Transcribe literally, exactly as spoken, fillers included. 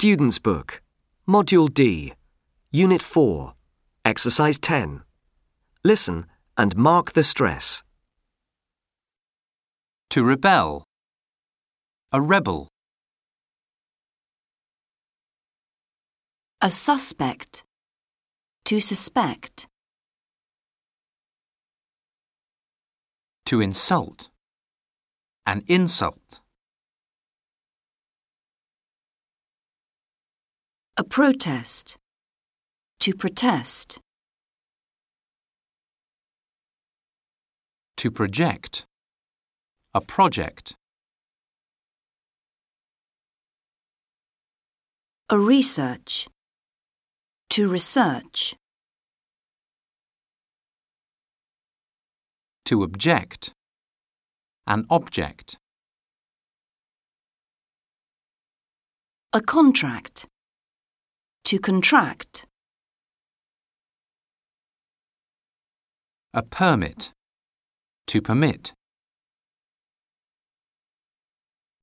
Student's Book, Module D, Unit four, Exercise ten. Listen and mark the stress. To rebel. A rebel. A suspect. To suspect. To insult. An insult. A protest. To protest. To project. A project. A research. To research. To object. An object. A contract. To contract. A permit. To permit.